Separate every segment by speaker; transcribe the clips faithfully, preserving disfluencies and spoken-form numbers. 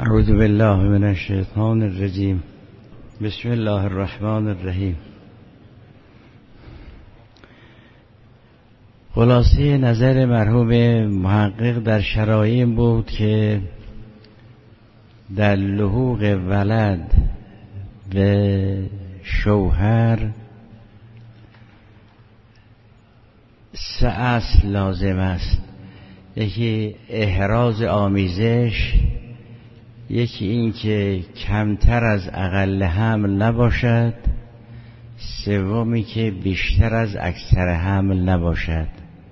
Speaker 1: اعوذ بالله من الشیطان الرجیم. بسم الله الرحمن الرحیم. خلاصه نظر مرحوم محقق در شرایع بود که در لحوق ولد به شوهر سه اصل لازم است. یکی احراز آمیزش، یکی این که کمتر از اقل حمل نباشد، سومی که بیشتر از اکثر حمل نباشد.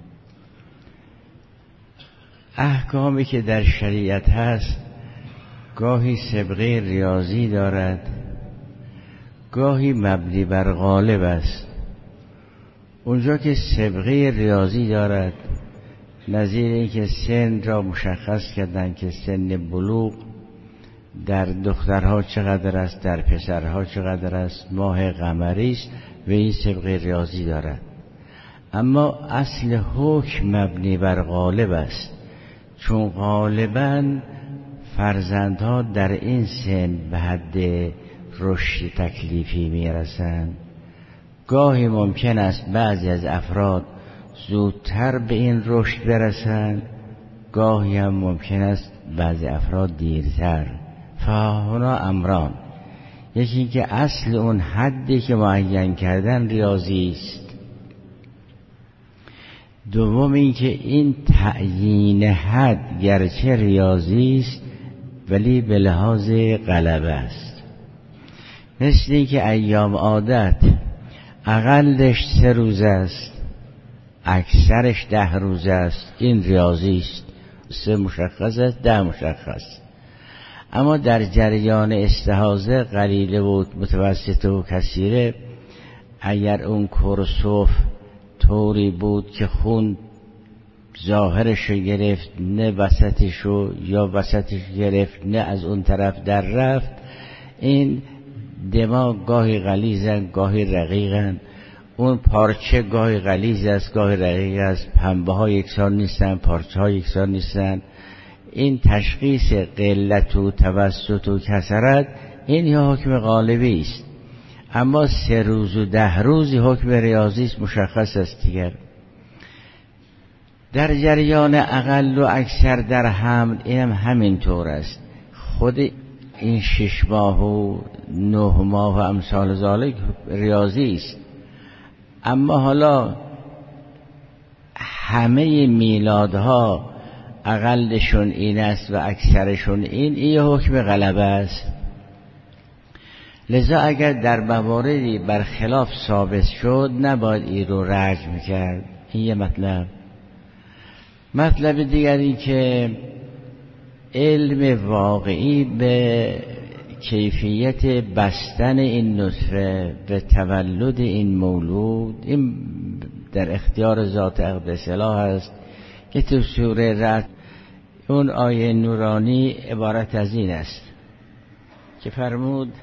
Speaker 1: احکامی که در شریعت هست گاهی سابقه ریاضی دارد، گاهی مبنی بر غالب است. اونجا که سابقه ریاضی دارد، نظیر این که سن را مشخص کردن که سن بلوغ در دخترها چقدر است، در پسرها چقدر است، ماه قمری است و این سابقه ریاضی دارد. اما اصل حکم مبنی بر غالب است، چون غالباً فرزندها در این سن به حد رشد تکلیفی میرسند. گاهی ممکن است بعضی از افراد زودتر به این رشد برسند، گاهی هم ممکن است بعضی افراد دیرتر. فهنا امران، یکی که اصل اون حدی که معین کردن ریاضی است، دوم این که این تعیین حد گرچه ریاضی است ولی به لحاظ غلبه است. مثل این که ایام عادت اقلش سه روز است، اکثرش ده روز است، این ریاضی است. سه مشخص است، ده مشخص. اما در جریان استحاضه قلیله و متوسط و کثیره، اگر اون کرسوف طوری بود که خون ظاهرشو گرفت نه وسطشو، یا وسطش گرفت نه از اون طرف در رفت، این دماغ گاهی غلیظن گاهی رقیقن، اون پارچه گاهی غلیظ است گاهی رقیق است، پنبه ها یکسان نیستن، پارچه ها یکسان نیستن. این تشخیص قلت و توسط و کثرت این یا حکم غالبی است. اما سه روز و ده روزی حکم ریاضی است، مشخص است دیگر. در جریان اقل و اکثر در حمل اینم همین طور است. خود این شش ماه و نه ماه و امثال ذالک ریاضی است. اما حالا همه میلادها اقلشون این است و اکثرشون این، این حکم غلبه است. لذا اگر در مواردی برخلاف ثابت شد نباید این رو رجم کرد. این یه مطلب. مطلب دیگری که علم واقعی به کیفیت بستن این نطفه به تولد این مولود، این در اختیار ذات اقدس الله است که تو سوره رعد اون آیه نورانی عبارت از این است که فرمود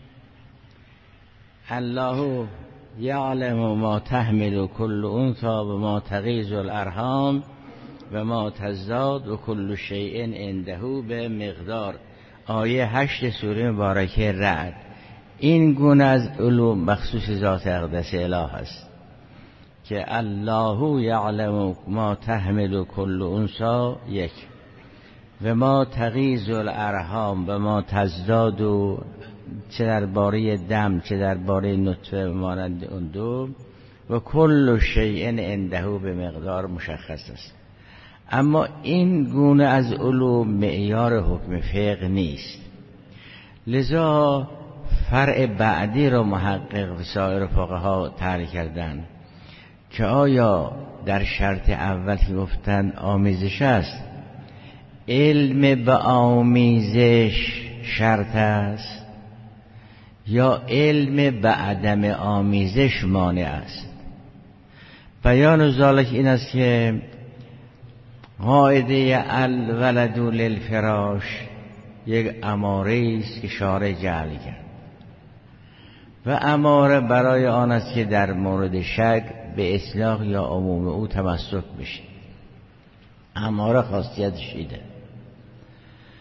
Speaker 1: الله یعلم ما تحمل کل انثی و ما تغیض الارحام و ما تزداد و کل شیء عنده به مقدار. آیه هشت سوره مبارکه رعد. این گونه از علوم مخصوص ذات اقدس اله است که الله یعلم ما تحمل کل انثی یک و ما تغیض الارحام و ما تزداد، و چه درباره دم چه درباره نطفه مانند اون دو، و کل شیء عنده به مقدار مشخص است. اما این گونه از علوم معیار حکم فقه نیست. لذا فرع بعدی را محقق و سایر فقها طرح کردند که آیا در شرط اول که گفتن آمیزش است، علم به آمیزش شرط است یا علم به عدم آمیزش مانع است؟ بیان ذالک این است که قاعده الولد للفراش یک اماره است که شارع جعل کرد و اماره برای آن است که در مورد شک به اطلاق یا عموم او تمسک بشه. اماره خاصیتش ایده.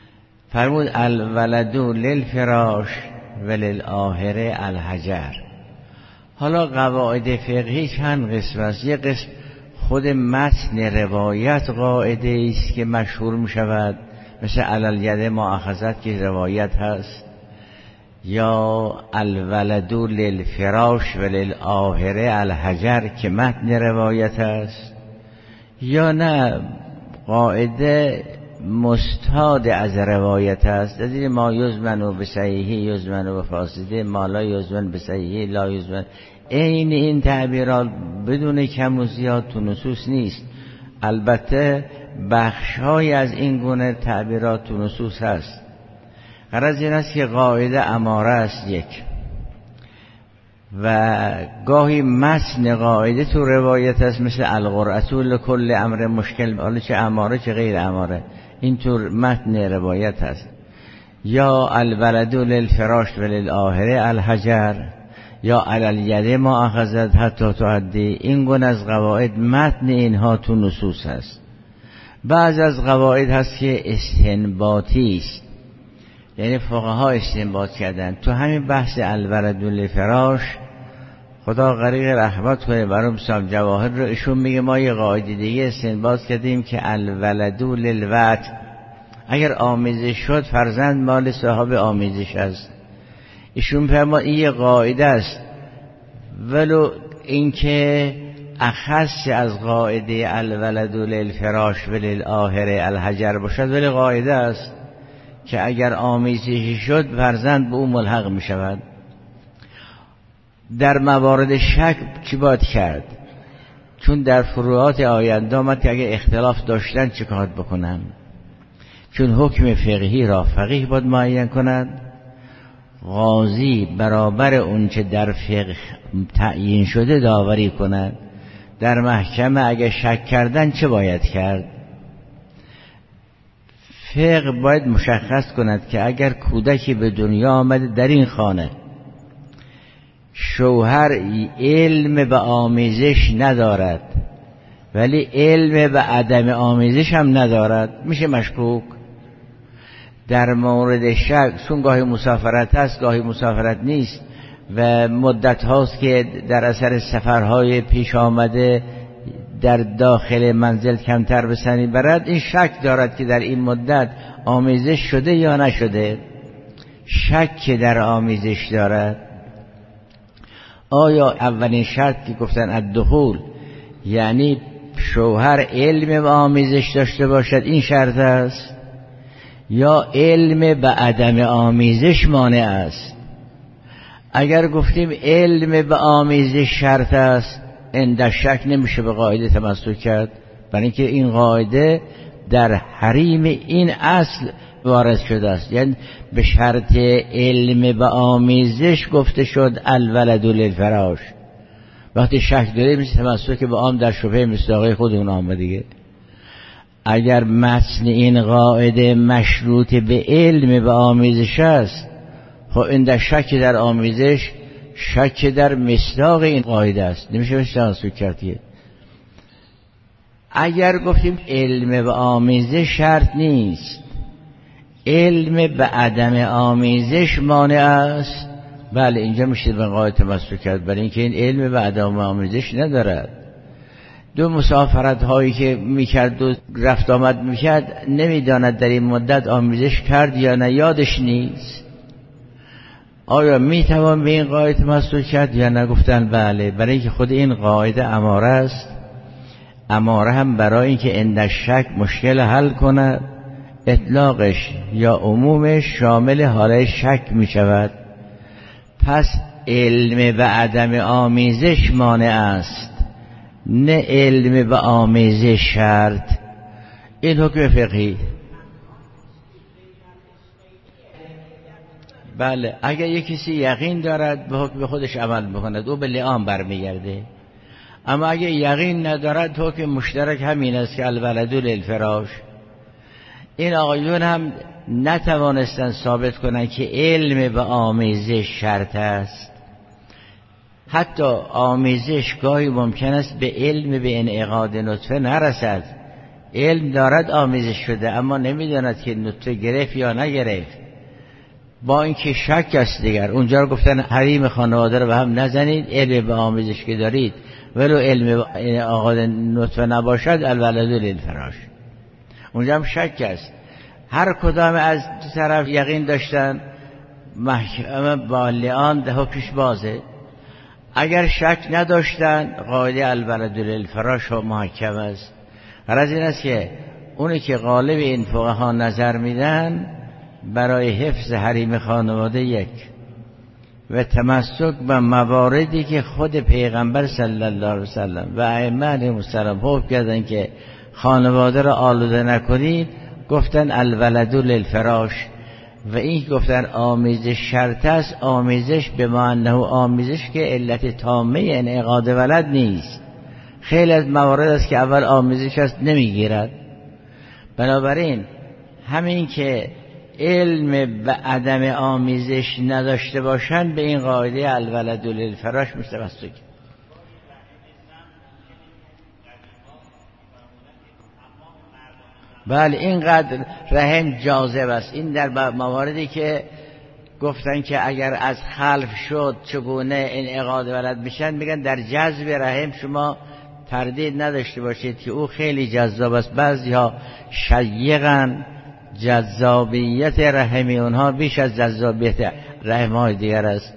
Speaker 1: فرمود الولد للفراش وللآخره الحجر. حالا قواعد فقهی چند قسم است. یک قسم خود متن روایت قاعده است که مشهور می شود، مثل علالید مؤاخذت که روایت هست، یا الولد للفراش وللآخره الحجر که متن روایت است، یا نه قاعده مستاد از روایت است. از این ما یزمن به صحیحی یزمن به فاسده، ما لا یزمن به صحیحی لا یزمن. این این تعبیرات بدون کم و زیاد تو نصوص نیست. البته بخش‌های از این گونه تعبیرات تو نصوص هست. غرض این است که قاعده اماره است یک، و گاهی متن قاعده تو روایت است، مثل القرعة لکل امر مشکل، حالا چه اماره چه غیر اماره، این تو متن روایت هست. یا الولد للفراش وللآخره الحجر، یا علالید ما اخذت حتی تعدی. این گونه از قواعد متن اینها تو نصوص هست. بعض از قواعد هست که استنباطی است، یعنی فقها استنباط کردن. تو همین بحث الولد للفراش خدا غریق رحمت کنه برام صاحب جواهر رو، ایشون میگه ما یه قاعده دیگه استنباط کردیم که الولد للوعد، اگر آمیزش شد فرزند مال صاحب آمیزش است. ایشون فرمود این یه قاعده است، ولو اینکه اخص از قاعده الولد للفراش وللآخره الحجر باشد، ولی قاعده است که اگر آمیزشی شد فرزند به او ملحق می شود. در موارد شک چی باید کرد؟ چون در فروعات آینده آمد که اگر اختلاف داشتن چه کار بکنن؟ چون حکم فقهی را فقیه باید معین کند، قاضی برابر اون چه در فقه تعیین شده داوری کند. در محکمه اگر شک کردن چه باید کرد؟ فقه باید مشخص کند که اگر کودکی به دنیا آمده در این خانه، شوهر علم به آمیزش ندارد ولی علم به عدم آمیزش هم ندارد، میشه مشکوک. در مورد شک، چون گاهی مسافرت هست گاهی مسافرت نیست و مدت هاست که در اثر سفرهای پیش آمده در داخل منزل کمتر به سنی برد، این شک دارد که در این مدت آمیزش شده یا نشده. شک در آمیزش دارد. آیا اولین شرط که گفتن الدخول، یعنی شوهر علم به آمیزش داشته باشد، این شرط است، یا علم به عدم آمیزش مانع است؟ اگر گفتیم علم به آمیزش شرط است، این در شک نمیشه به قاعده تمسک کرد، برای اینکه این قاعده در حریم این اصل وارد شده است. یعنی به شرط علم به آمیزش گفته شد الولد للفراش. وقتی شک داره میشه تمسک به عام در شبهه مصداقی خود اون عامه دیگه. اگر متن این قاعده مشروط به علم به آمیزش است، خب این در شک در آمیزش شک در مصداق این قاعده است، نمیشه بهش تمسک کرد. اگر گفتیم علم به آمیزش شرط نیست، علم به عدم آمیزش مانع است، بله اینجا میشه به قاعده تمسک کرد، برای اینکه این علم به عدم آمیزش ندارد. دو مسافرت هایی که میکرد و رفت آمد میکرد، نمیداند در این مدت آمیزش کرد یا نه، یادش نیست. آیا میتوان به این قاعده تمسک کرد یا نه؟ گفتن بله، برای اینکه خود این قاعده اماره است. اماره هم برای اینکه عند شک مشکل حل کند، اطلاقش یا عمومش شامل حاله شک می شود. پس علم به عدم آمیزش مانع است، نه علم به آمیزش شرط. این حکم فقهی. بله، اگر یک کسی یقین دارد به حکم خودش عمل بکند، او به لعان برمیگرده. اما اگر یقین ندارد، حکم مشترک همین است که الولد للفراش. این آقایون هم نتوانستن ثابت کنند که علم به آمیزش شرط است. حتی آمیزش گاهی ممکن است به علم به انعقاد نطفه نرسد، علم دارد آمیزش شده اما نمیداند که نطفه گرفت یا نگرفت، با اینکه شک است دیگر. اونجا رو گفتن حریم خانواده رو به هم نزنید، علم به آمیزش که دارید ولو علم آقا نطفه نباشد الولد للفراش. اونجا هم شک است. هر کدام از طرف یقین داشتن محکمه بالعان ده پیش بازه. اگر شک نداشتن قاعده الولد للفراش و محکم است. غرض این است که اونی که غالب این فقها نظر میدن برای حفظ حریم خانواده یک و تمسک به مواردی که خود پیغمبر صلی الله علیه وسلم و ائمه علیهم السلام حکم کردن که خانواده را آلوده نکنید، گفتن الولد للفراش. و این گفتن آمیزش شرط است، آمیزش به معنی آمیزش که علت تامه انعقاد ولد نیست. خیلی از موارد است که اول آمیزش است نمیگیرد. بنابراین همین که علم به عدم آمیزش نداشته باشند به این قاعده الولد للفراش متمسک. بله اینقدر رحم جاذب است. این در مواردی که گفتن که اگر از خلف شد چگونه انعقاد ولد میشن، میگن در جذب رحم شما تردید نداشته باشید که او خیلی جذاب است. بعضی‌ها شیقن، جذابیت رحم اونها بیش از جذابیت رحم های دیگر است.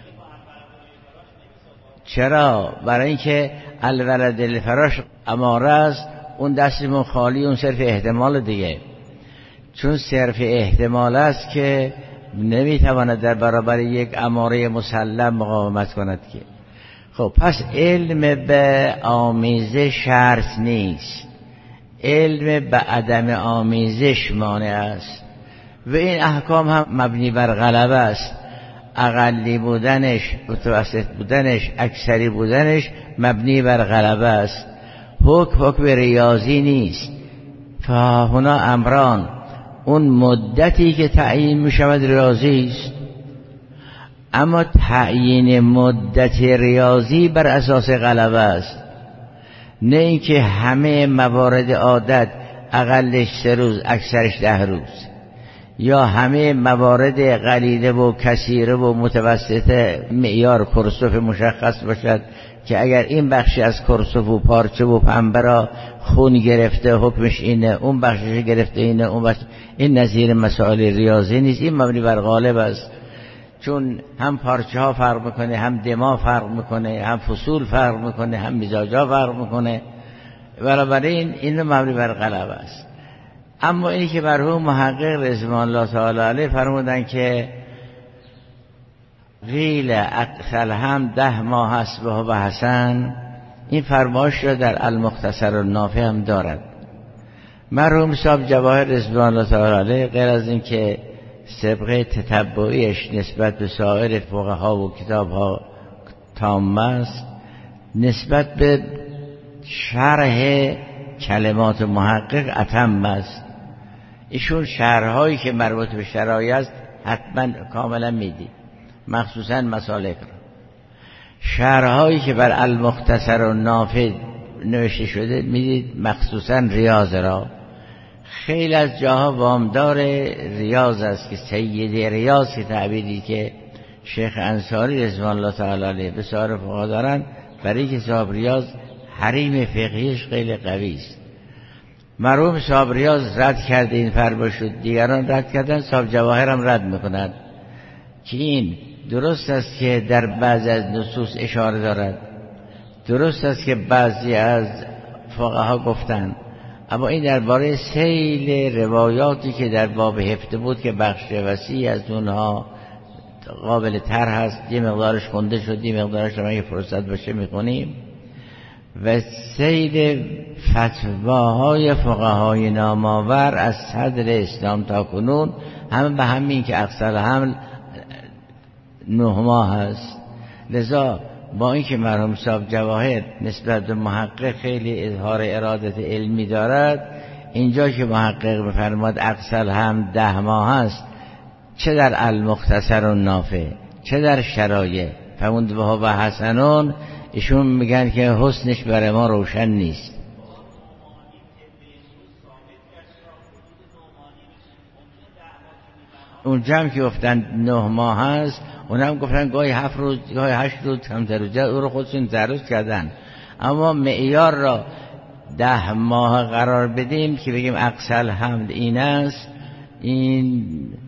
Speaker 1: چرا؟ برای اینکه الولد للفراش اماره است، اون دستمون خالی، اون صرف احتمال دیگه. چون صرف احتمال است که نمیتواند در برابر یک اماره مسلم مقاومت کند که. خب پس علم به آمیزش شرط نیست، علم به عدم آمیزش مانع است. و این احکام هم مبنی بر غلبه است. اقلی بودنش، متوسط بودنش، اکثری بودنش مبنی بر غلبه است. حکم حکم ریاضی نیست. فهنا امران، اون مدتی که تعیین می شود ریاضی است، اما تعیین مدت ریاضی بر اساس غلبه است، نه اینکه همه موارد عادت اقلش سه روز اکثرش ده روز، یا همه موارد قلیله و کثیره و متوسطه معیار کرسوف مشخص باشد که اگر این بخشی از کرسوف و پارچه و پنبه را خون گرفته حکمش اینه، اون بخشش گرفته اینه، اون بخش. این نظیر مسائل ریاضی نیست، این مبنی بر غالب است. چون هم پارچه ها فرق میکنه، هم دما فرق میکنه، هم فصول فرق میکنه، هم مزاج ها فرق میکنه. بنابراین این مبنی بر غلب است. اما اینی که مرحوم محقق رضوان الله تعالی علیه فرمودن که قیل اقصل هم ده ماه حسبه و حسن، این فرمایش را در المختصر النافع هم دارد. مرحوم صاحب جواهر رضوان الله تعالی علیه غیر از این که سابقه تتبعیش نسبت به سایر فقها و کتاب ها تام است، نسبت به شرح کلمات محقق اتم است. ایشون شرحهایی که مربوط به شرایع است حتما کاملا میدید، مخصوصا مسالک را. شرحهایی که بر المختصر و نافع نوشته شده میدید، مخصوصا ریاض را. خیلی از جاها وامدار ریاض است که سید ریاض که تعبیری که شیخ انصاری رضوان الله تعالی علیه به سایر فقها دارن، برای که صاحب ریاض حریم فقهیش خیلی قوی است. مرحوم صاحب ریاض رد کرده این فرما شد، دیگران رد کردن، صاحب جواهر هم رد میکنند که این درست است که در بعضی از نصوص اشاره دارد، درست است که بعضی از فقها گفتند، اما این درباره سیل روایاتی که در باب هفته بود که بخش وسیع از اونها قابل طرح هست، یه مقدارش خونده شد، یه مقدارش هم اگه فرصت باشه میکنیم. و سیل فتواهای فقهای نامآور از صدر اسلام تا کنون همه به همین که اقصر حمل نه ماه هست. لذا با اینکه مرحوم صاحب جواهر نسبت به محقق خیلی اظهار ارادت علمی دارد، اینجا که محقق بفرماد اقصر هم ده ماه هست، چه در المختصر و نافع چه در شرایع فموند و حسنون، ایشون میگن که حسنش برای ما روشن نیست. اونجا هم که گفتن نه ماه هست، اونم هم گفتن گاهی هفت روز گاهی هشت روز کمتر روز، او رو خودشون تعرض کردن. اما معیار را ده ماه قرار بدیم که بگیم اقصی الحمل این است، این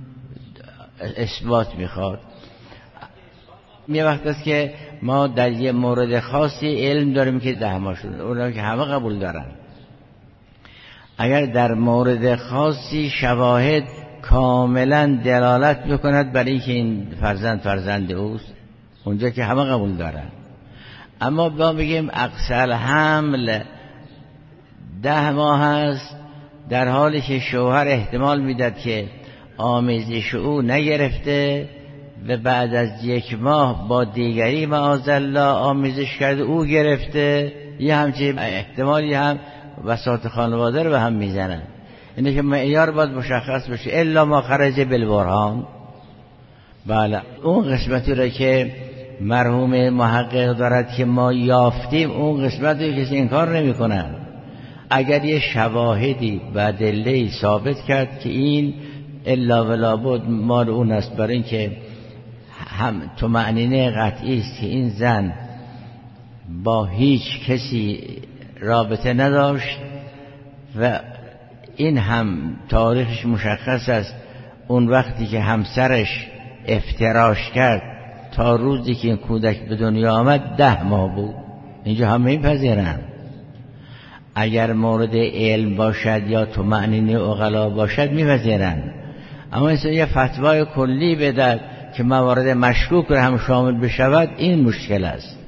Speaker 1: اثبات میخواد. یه وقت است که ما در یه مورد خاصی علم داریم که ده ماه شده، اونا که همه قبول دارن. اگر در مورد خاصی شواهد کاملا دلالت بکند برای اینکه این فرزند فرزند اوست، اونجا که همه قبول دارن. اما با بگیم اقصی الحمل ده ماه هست، در حالی که شوهر احتمال میداد که آمیزش او نگرفته و بعد از یک ماه با دیگری معاذالله آمیزش کرده او گرفته، یه همچین احتمالی هم وساط خانواده رو به هم میزنن. اینه که معیار باید مشخص بشه، الا ما خرج بالبرهان. بله، اون قسمتی رو که مرحوم محقق دارد که ما یافتیم، اون قسمتی رو کسی انکار نمی کنن. اگر یه شواهدی و ادله‌ای ثابت کرد که این الا ولا بد مال اون است، برای اینکه هم طمأنینه قطعی است که این زن با هیچ کسی رابطه نداشت و این هم تاریخش مشخص است، اون وقتی که همسرش افتراش کرد تا روزی که این کودک به دنیا آمد ده ماه بود. اینجا همه این پذیرن. اگر مورد علم باشد یا طمأنینه عقلا باشد میپذیرن. اما این یه فتوای کلی بدهد که موارد مشکوک رو هم شامل بشود، این مشکل است.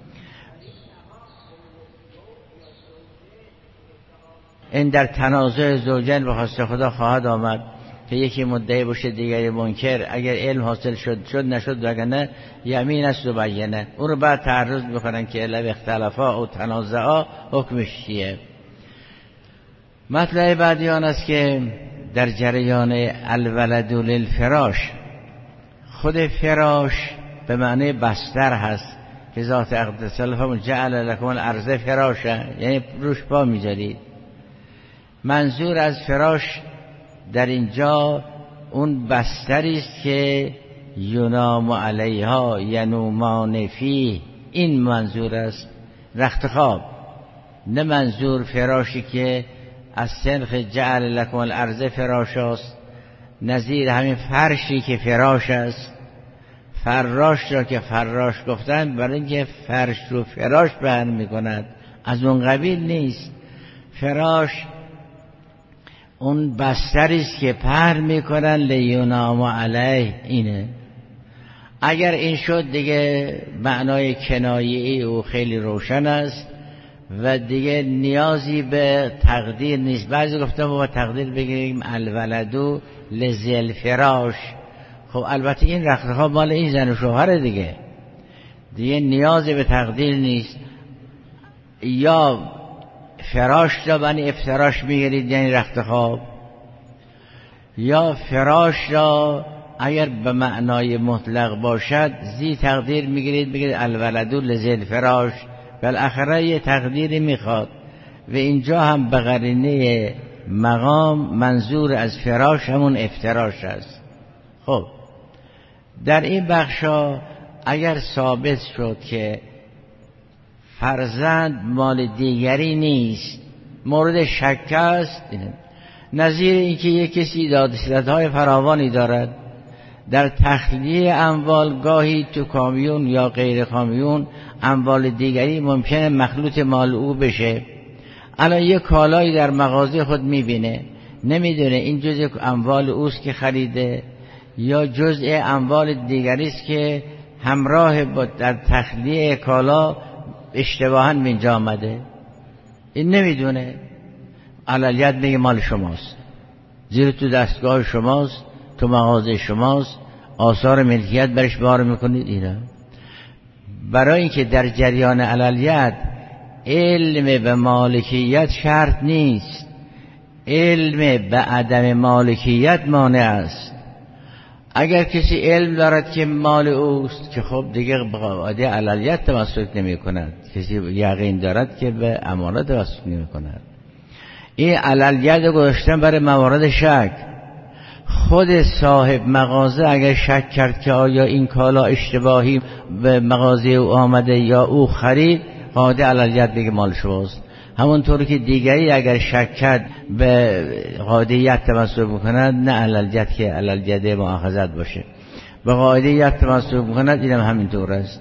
Speaker 1: این در تنازع زوجین به خواست خدا خواهد آمد که یکی مدعی باشه دیگری منکر. اگر علم حاصل شد شد نشد وگرنه یمین است و بیانه، اون رو بعد تعرض بکنن که لب اختلافا و تنازعا حکمش چیه. مطلب بعدی آن است که در جریان الولد للفراش، خود فراش به معنی بستر هست که ذات اقدس الله جعل لكم الارض فراشا، یعنی روش پا میذارید. منظور از فراش در اینجا اون بستری است که ینام علیها ینومان فیه، این منظور است، رخت خواب. نه منظور فراشی که از سنخ جعل لکم الارض فراش است، نظیر همین فرشی که فراش است. فراش را که فراش گفتن برای اینکه فرش رو فراش بیان میکند، از اون قبیل نیست. فراش اون بستری است که پهن میکنن لینام علیه، اینه. اگر این شد دیگه معنای کنایه‌ای او خیلی روشن است و دیگه نیازی به تقدیر نیست. بعضی گفتم با تقدیر بگیریم الولدو لذل فراش، خب البته این رختخواب مال این زن و شوهر دیگه دیگه نیازی به تقدیر نیست. یا فراش را بنی افتراش میگیرید یعنی رختخواب، یا فراش را اگر به معنای مطلق باشد زی تقدیر میگیرید بگید الولدو لذل فراش، بالاخره یه تقدیری میخواد و اینجا هم به قرینه مقام منظور از فراش همون افتراش است. خب در این بخشا اگر ثابت شد که فرزند مال دیگری نیست، مورد شک است، نظیر اینکه یک کسی دادرسیدهای فراوانی دارد در تخلیه اموال، گاهی تو کامیون یا غیر کامیون اموال دیگری ممکنه مخلوط مال او بشه. الان یک کالایی در مغازه خود میبینه، نمیدونه این جزء اموال اوست که خریده یا جزء اموال دیگری است که همراه با در تخلیه کالا اشتباهاً به اینجا آمده. این نمیدونه، علالیت میگه مال شماست، زیر تو دستگاه شماست، تو مغازه شماست، آثار ملکیت برش بار میکنید. اینا برای اینکه در جریان علالیت علم به مالکیت شرط نیست، علم به عدم مالکیت مانع است. اگر کسی علم دارد که مال اوست که خب دیگه به قاعده علالیت تمسک نمی کند، کسی یقین دارد که به امانت تمسک نمی کند. این علالیت گذاشتن برای موارد شک. خود صاحب مغازه اگر شک کرد که آیا این کالا اشتباهی به مغازه او آمده یا او خرید، قاعده علالجد بگه مال شماست. همونطور که دیگری اگر شک کرد به قاعدیت تمسک بکند، نه علالجد که علالجد مؤاخذت باشه، به قاعدیت تمسک بکند، اینم همینطور است.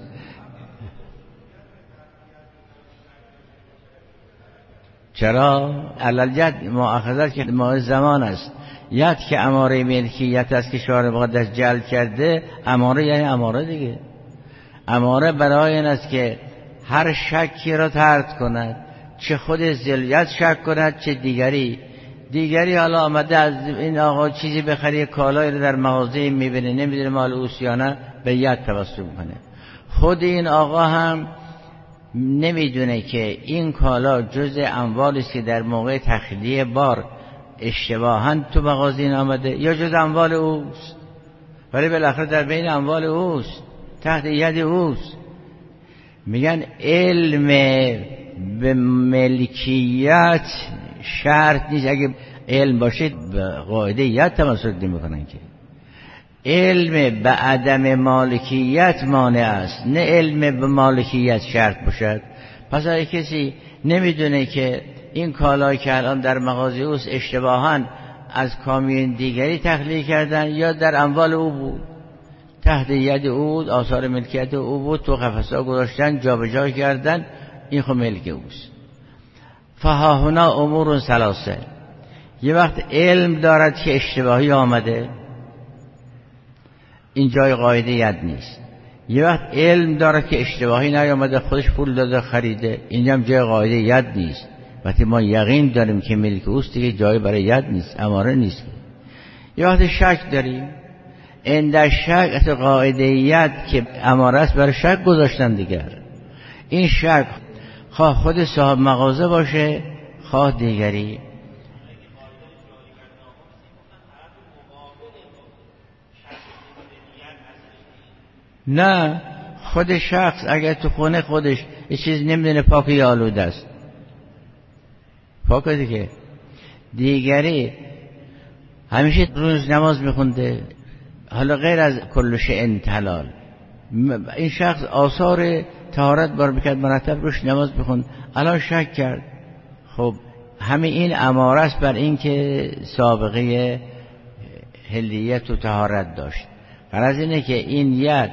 Speaker 1: چرا؟ علالجد مؤاخذت که ما زمان است. ید که اماره ملکیت است که شارع مقدس جعل کرده، اماره یعنی اماره دیگه. اماره برای این است که هر شکی را طرد کند، چه خود ذلیت شک کند چه دیگری. دیگری حالا آمده از این آقا چیزی بخری، کالایی رو در مغازه میبینه، نمیدونه مال اوست یا نه، به ید توسط میکنه. خود این آقا هم نمیدونه که این کالا جز اموالی است که در موقع تخلیه بار اشتباهاً تو مغازه این آمده یا جز اموال اوست، ولی بالاخره در بین اموال اوست، تحت ید اوست. میگن علم به ملکیت شرط نیست. اگه علم باشه به قاعده ید تمسک نمیکنن که. علم به عدم مالکیت مانع است، نه علم به مالکیت شرط باشد. پس اگه کسی نمیدونه که این کالایی که الان در مغازه اوست اشتباهاً از کامیون دیگری تخلیه کردن یا در اموال او بود، تحت ید او بود، آثار ملکیت او بود، تو قفس‌ها گذاشتن، جابجا کردن، این خود ملک اوست. فهاهنا امور ثلاثه. یه وقت علم دارد که اشتباهی آمده، این جای قاعده ید نیست. یه وقت علم دارد که اشتباهی نیامده، خودش پول داده خریده، اینجا هم جای قاعده ید نیست. وقتی ما یقین داریم که ملک اوست دیگه جای برای ید نیست، اماره نیست. یه وقت شک داریم، عند شک قاعده ید که اماره است برای شک گذاشتن دیگر. این شک خواه خود صاحب مغازه باشه خواه دیگری. نه، خود شخص اگر تو خونه خودش یه چیز نمیدونه پاک یا آلوده است، پاک دیگه. دیگری همیشه روز نماز میخونده، حالا غیر از کل شیء حلال، این شخص آثار طهارت بار میکرد، مرتب روش نماز بخوند، الان شک کرد. خب همین این اماره است بر این که سابقه حلیت و طهارت داشت. غرض اینه که این ید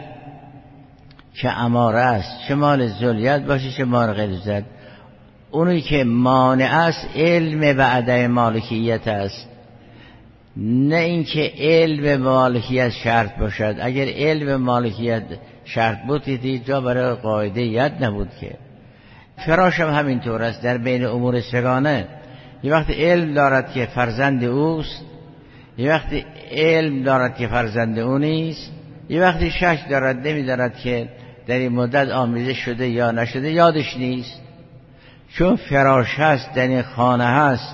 Speaker 1: که اماره است، چه مال ذلیت باشه چه مال غیر ذلیت، اونی که مانع است علم به عدم مالکیت است، نه اینکه علم به مالکیت شرط باشد. اگر علم به مالکیت شرط بود دیدی جا برای قاعده ید نبود که. فراش هم همینطور است در بین امور سگانه. یه وقت علم دارد که فرزند اوست، یه وقت علم دارد که فرزند او نیست، یه وقتی شک دارد نمیدارد که در این مدت آمیزش شده یا نشده، یادش نیست. چون فراش هست در این خانه هست،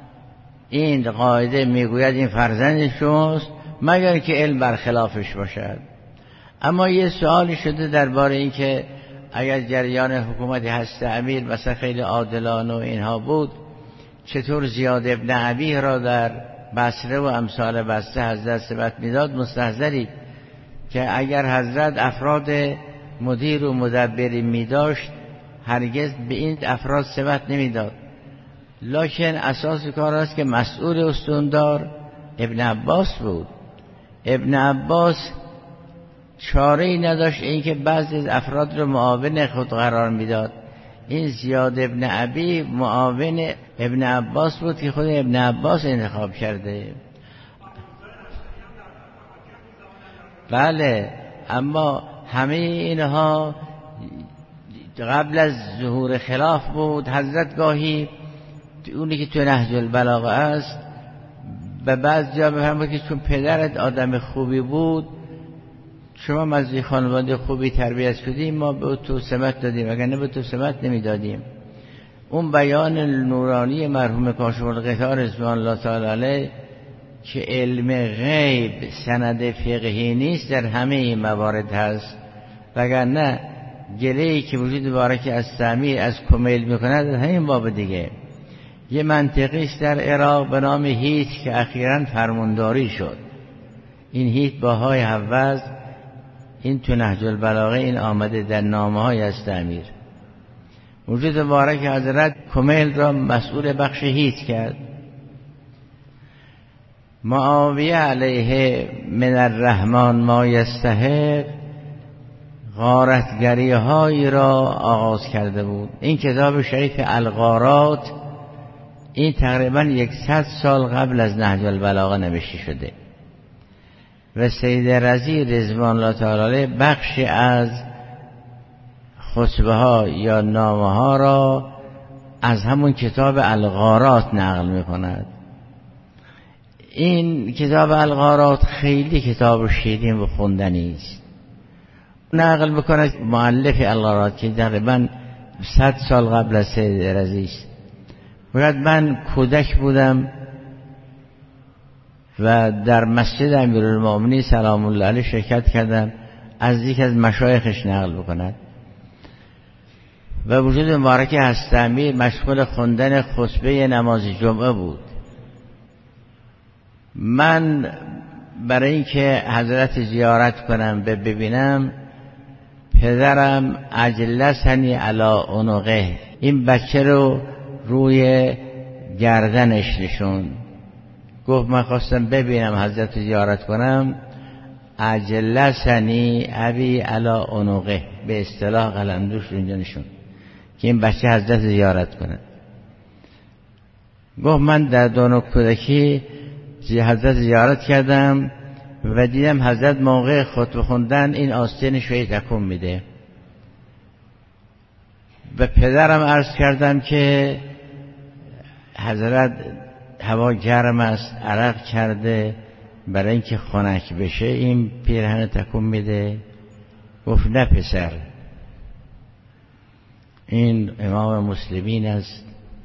Speaker 1: این قاعده میگوید این فرزند شماست مگر که علم برخلافش باشد. اما یه سوالی شده درباره این که اگر جریان حکومتی هست امیر مثلا خیلی عادلانه و اینها بود، چطور زیاد ابن ابیه را در بصره و امثال بصره حضرت ثبت میداد؟ مستحضرید که اگر حضرت افراد مدیر و مدبری میداشت هرگز به این افراد ثبت نمیداد، لکن اساس کار است که مسئول استوندار ابن عباس بود. ابن عباس چاره‌ای نداشت این که بعضی از افراد رو معاون خود قرار میداد. این زیاد ابن ابی معاون ابن عباس بود که خود ابن عباس انتخاب کرده. بله، اما همه اینها قبل از ظهور خلاف بود. حضرت گاهی اونی که تو نهج البلاغه است به بعض جا بفهمه که چون پدرت آدم خوبی بود، شما از این خانواده خوبی تربیت شدیم، ما به تو سمت دادیم، اگر نه به تو سمت نمی دادیم. اون بیان نورانی مرحوم کاشف القطار رضوان الله تعالی علیه که علم غیب سند فقهی نیست در همه این موارد هست، وگرنه گله‌ای که وجود بارک از تعمیر از کمیل میکند در همین باب دیگه. یه منطقی است در عراق به نام هیت که اخیراً فرمانداری شد، این هیت با های حوض، این تو نهج البلاغه این آمده در نامه های از امیر. وجود مبارک حضرت کمیل را مسئول بخش هیت کرد. معاویه علیه من الرحمن ما یستحق غارتگری هایی را آغاز کرده بود. این کتاب شریف الغارات این تقریبا یکصد سال قبل از نهج البلاغه نوشته شده و سید رضی رضوان الله تعالی علیه بخشی از خطبه ها یا نامه ها را از همون کتاب الغارات نقل می کند. این کتاب الغارات خیلی کتاب شیرین و خوندنی است. نقل میکند مؤلف الغارات که تقریبا صد سال قبل از سید رضی است. باید من کودک بودم و در مسجد امیرالمومنین سلام الله علیه شرکت کردم، از یک از مشایخش نقل بکند و وجود مبارک هست امیر مشغول خوندن خطبه نماز جمعه بود. من برای اینکه حضرت زیارت کنم و ببینم، پدرم اجلسنی علی عنقه، این بچه رو روی گردنش نشون، گفت من خواستم ببینم حضرت زیارت کنم. اجلسنی ابی علی عنقه، به اصطلاح قلمدوش اینجا نشون که این بچه حضرت زیارت کنه. گفت من در دوران کودکی حضرت زیارت کردم و دیدم حضرت موقع خطبه خوندن این آستینش رو تکون میده. و پدرم عرض کردم که حضرت هوا گرم است، عرق کرده، برای اینکه خنک بشه این پیرهن تکون میده. گفت نه پسر، این امام مسلمین است،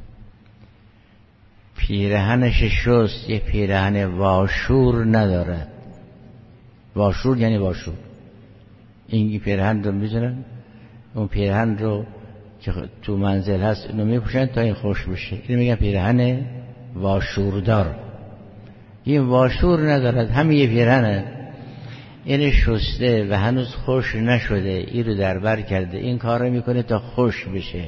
Speaker 1: پیرهنش شست، یه پیرهن واشور ندارد. واشور یعنی واشور، این پیرهن رو میزنن، اون پیرهن رو که تو منزل هست اینو میپوشن تا این خوش بشه، اینو میگن پیرهن واشوردار. این واشور ندارد، همین یه پیرهنه، این شسته و هنوز خوش نشده، این رو دربر کرده، این کار رو میکنه تا خوش بشه.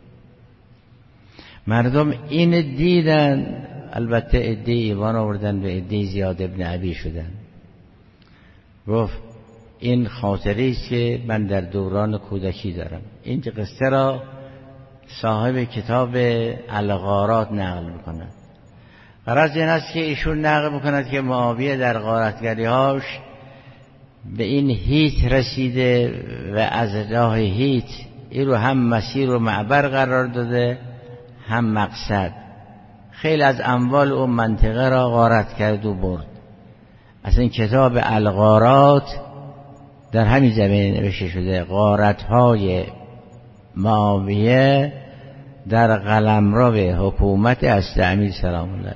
Speaker 1: مردم این دیدن، البته عده ایوان آوردن و عده زیاد ابن عبی شدن. گفت این خاطری است که من در دوران کودکی دارم. این قصه را صاحب کتاب الغارات نقل میکند. غرض این است که ایشون نقل میکند که معاویه در غارتگری‌هاش به این هیت رسیده و از راه هیت این رو هم مسیر و معبر قرار داده هم مقصد. خیلی از اموال اون منطقه را غارت کرد و برد. از این کتاب الغارات در همین زمینه نوشته شده، غارت‌های معاویه در قلمرو حکومت هستعمیر سلام الله.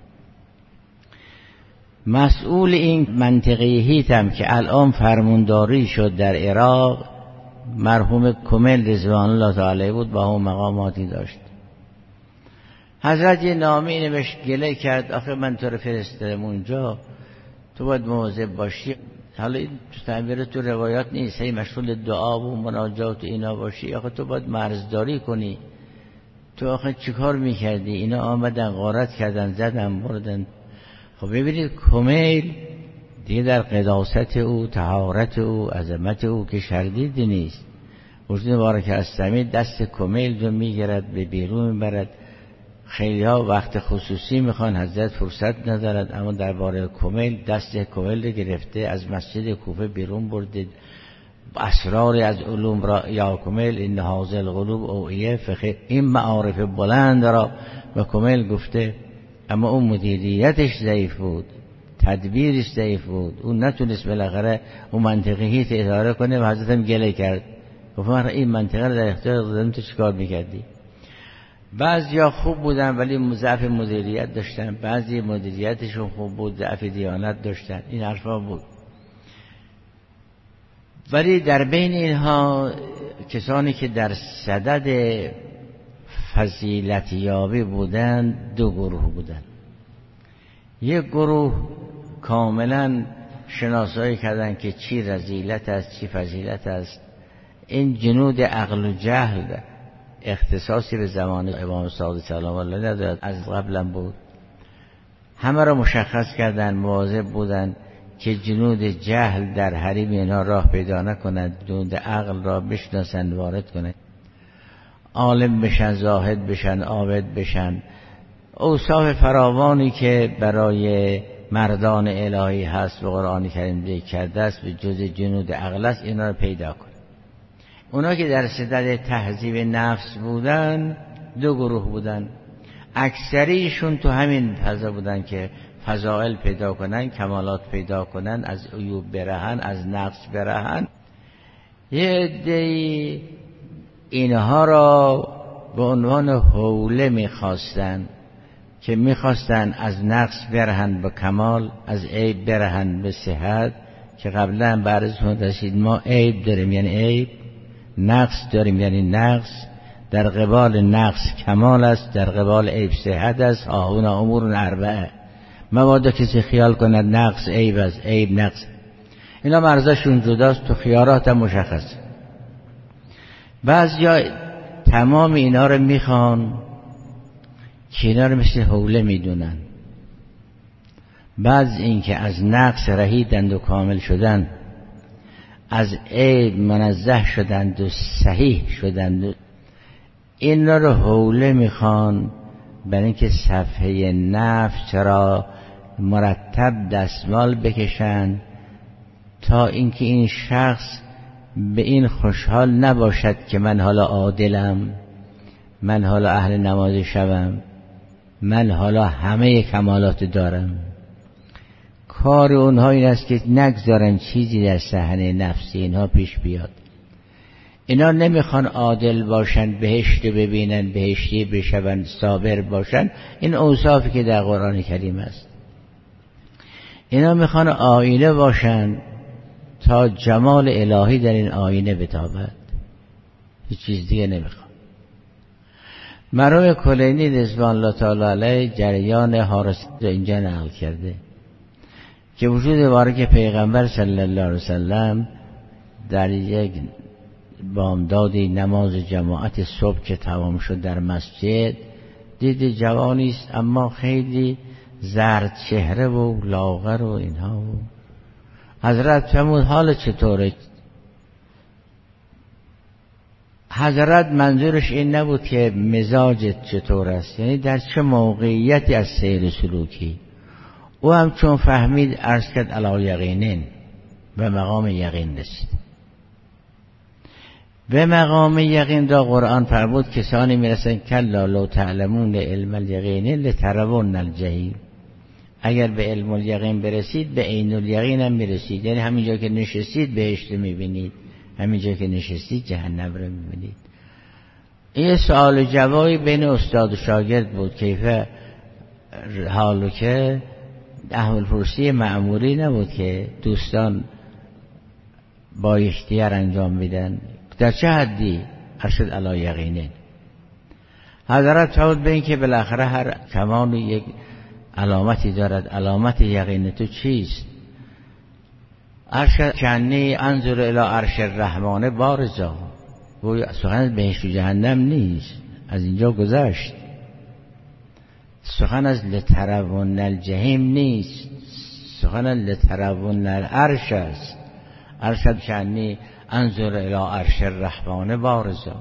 Speaker 1: مسئول این منطقه هیت هم که الان فرمانداری شد در عراق مرحوم کمیل رضوان الله تعالی بود، با هم مقاماتی داشت. حضرت یه نامه نوشت، گله کرد آخه من تو رو فرستادم اونجا، تو باید مواظب باشی. حالا این تعبیر تو روایات نیست، هی مشغول دعا و مناجات و اینا باشی. آخه تو باید مرزداری کنی، تو آخه چیکار میکردی؟ اینا آمدن غارت کردن، زدن، بردن. خب ببینید کمیل دیگه در قداست او، طهارت او، عظمت او که شردیدی نیست. وجود مبارک هستمی دست کمیل رو میگیرد، به بیرون میبرد. خیلی ها وقت خصوصی میخوان، حضرت فرصت ندارد، اما درباره کمیل دست کمیل رو گرفته از مسجد کوفه بیرون برده. اسرار از علوم را یا کمیل این حاصل قلوب اوعیه فقه، این معارف بلند را به کمیل گفته. اما اون مدیریتش ضعیف بود، تدبیرش ضعیف بود، اون نتونست بالاخره اون منطقه هیت اداره کنه و حضرت هم گله کرد، گفت من این منطقه رو در اختیار دادم، تو چیکار میکردی؟ بعضیا خوب بودن ولی ضعف مدیریت داشتن، بعضی مدیریتشون خوب بود ضعف دیانت داشتن، این حرفا بود. ولی در بین اینها کسانی که در صدد فضیلت یابی بودند دو گروه بودند. یک گروه کاملا شناسایی کردن که چی رذیلت است چی فضیلت است. این جنود عقل و جهل اختصاصی به زمان امام صادق سلام الله ندارد، از قبلم بود. همه را مشخص کردن، مواظب بودن که جنود جهل در حریم اینا راه پیدا نکنند، جنود عقل را بشناسند، وارد کنند، عالم بشن، زاهد بشن، عابد بشن. اوصاف فراوانی که برای مردان الهی هست و قرآن کریم ذکر کرده است به جز جنود عقل است، اینا رو پیدا کن. اونا که در صدد تهذیب نفس بودن دو گروه بودن، اکثریشون تو همین فضا بودن که فضائل پیدا کنن، کمالات پیدا کنن، از عیوب برهن، از نقص برهن. یه عده‌ای اینها را به عنوان حوله میخواستن که میخواستن از نقص برهن به کمال، از عیب برهن به صحت، که قبلا براتون رسید ما عیب داریم یعنی عیب، نقص داریم یعنی نقص. در قبال نقص کمال است، در قبال عیب صحت است. آهونا امور اربعه، مبادا کسی خیال کند نقص عیب است، عیب نقص. اینا مرزشون جداست، تو خیارات هم مشخصه. بعضیا تمام اینا رو میخوان که اینا رو مثل حوله میدونن. بعض این که از نقص رهیدند و کامل شدن، از عیب منزه شدند و صحیح شدند، این رو حوله میخوان برای اینکه صفحه نفس را مرتب دستمال بکشن تا اینکه این شخص به این خوشحال نباشد که من حالا عادلم، من حالا اهل نماز شبم، من حالا همه کمالات دارم. کار اونها این است که نگذارن چیزی در صحنه نفسی اینها پیش بیاد. اینا نمیخوان عادل باشن، بهشت ببینن، بهشتی بشون، صابر باشن. این اوصافی که در قرآن کریم است. اینا میخوان آینه باشن تا جمال الهی در این آینه بتابد، هیچ چیز دیگه نمیخوان. مرحوم کلینی رضوان الله تعالی علیه جریان حارس اینجا نقل کرده که وجود بارک پیغمبر صلی الله علیه وسلم در یک بامدادی نماز جماعت صبح که تمام شد در مسجد، دید جوانی است اما خیلی زرد چهره و لاغر و اینها. و حضرت فرمود حال چطوره؟ حضرت منظورش این نبود که مزاجت چطور است، یعنی در چه موقعیتی از سیر سلوکی. او هم چون فهمید عرض کرد علی یقینین، به مقام یقین رسید. به مقام یقین را قرآن فرمود کسانی میرسن کلا لو تعلمون علم الیقین لترون الجحیم. اگر به علم الیقین برسید به عین الیقین هم میرسید، یعنی همینجا که نشستید بهشت میبینید، همینجا که نشستید جهنم رو میبینید. این سوال جوابی بین استاد و شاگرد بود، کیف حالو که احوال پرسی معمولی نبود که دوستان با اختیار انجام میدن. در چه حدی؟ ارشد علی یقینه. حضرت فرمود به این که بالاخره هر کمال یک علامتی دارد. علامت یقین تو چیست؟ ارشد کنی انظر الی عرش الرحمن بارزا. گویا سخن بهشت و جهنم نیست، از اینجا گذشت. سخن از لترون الجحیم نیست، سخن لترون العرش است. ارشد کنی انظر الی عرش الرحمن بارزا.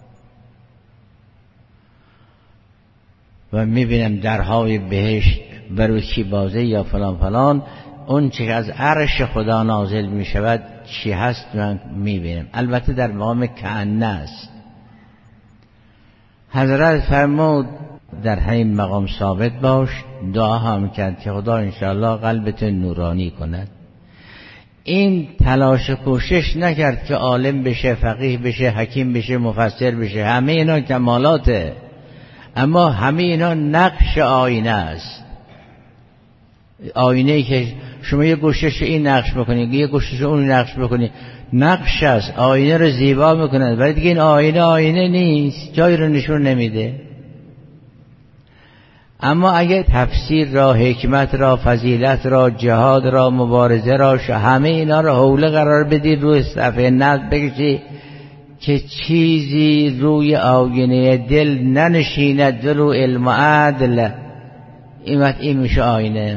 Speaker 1: و میبینم درهای بهشت برو چی بازه یا فلان فلان، اون چی از عرش خدا نازل میشود چی هست من میبینم. البته در مقام کأنه است. حضرت فرمود در همین مقام ثابت باش، دعا هم کرد که خدا انشاءالله قلبت نورانی کند. این تلاش کوشش نکرد که عالم بشه، فقیه بشه، حکیم بشه، مفسر بشه. همه اینا کمالاته، اما همه اینا نقش آینه است. آینه ای که شما یه گوشش این نقش بکنید، یه گوشش اون نقش بکنید، نقش است، آینه رو زیبا میکنه، ولی دیگه این آینه آینه نیست، جایی رو نشون نمیده. اما اگه تفسیر را، حکمت را، فضیلت را، جهاد را، مبارزه را، همه اینا را حوله قرار بدید روی صفحه نقد بکشی که چیزی روی آینه دل ننشیند دل و علم و عدل، این وقت این میشه آینه.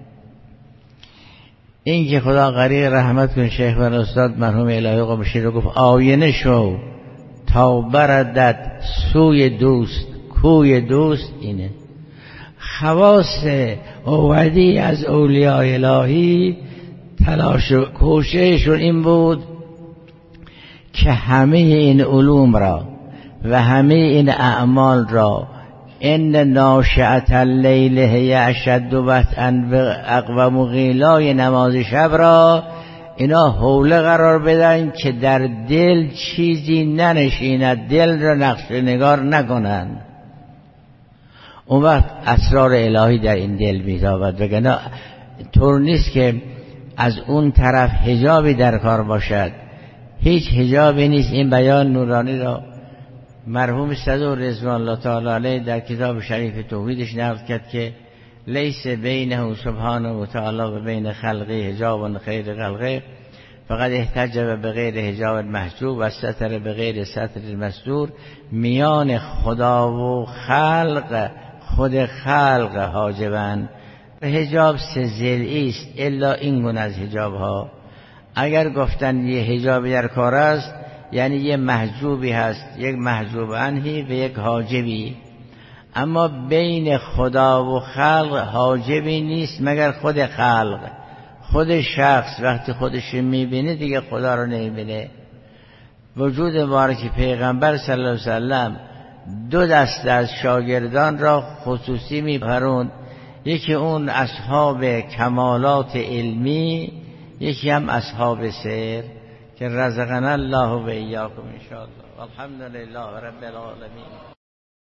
Speaker 1: این که خدا غریق رحمت کن شیخ و استاد مرحوم الهی قم شیر رو گفت آینه شو تا بردت سوی دوست کوی دوست. اینه خواص اولی از اولیاء الهی تلاش و کوشششون این بود که همه این علوم را و همه این اعمال را ان ناشئة اللیل هی اشد وطئا اقوم قیلای نماز شب را اینا حوله قرار بدن که در دل چیزی ننشیند، دل را نقش نگار نکنند. اون وقت اسرار الهی در این دل میتابد. وگرنه طور نیست که از اون طرف حجابی در کار باشد، هیچ حجابی نیست. این بیان نورانی را مرحوم صدوق رضوان الله تعالی علیه در کتاب شریف توحیدش نقل کرد که لیس بینه سبحانه و تعالی و بین خلقه حجاب خیر خلقه فقط احتجب به غیر حجاب محجوب و ستر به غیر ستر مستور. میان خدا و خلق خود خلق حاجبن. حجاب سه ضلعی است الا این گونه از حجاب ها. اگر گفتن یه حجاب در کار است یعنی یه محجوبی هست، یک محجوب عنهی و یک حاجبی. اما بین خدا و خلق حاجبی نیست مگر خود خلق. خود شخص وقتی خودش میبینه دیگه خدا رو نمیبینه. وجود مبارک پیغمبر صلی الله علیه وسلم دو دسته از شاگردان را خصوصی میپروند، یکی اون اصحاب کمالات علمی، یکی هم اصحاب سر که رزقنا الله و ایاکم ان شاء الله. الحمدلله رب العالمین.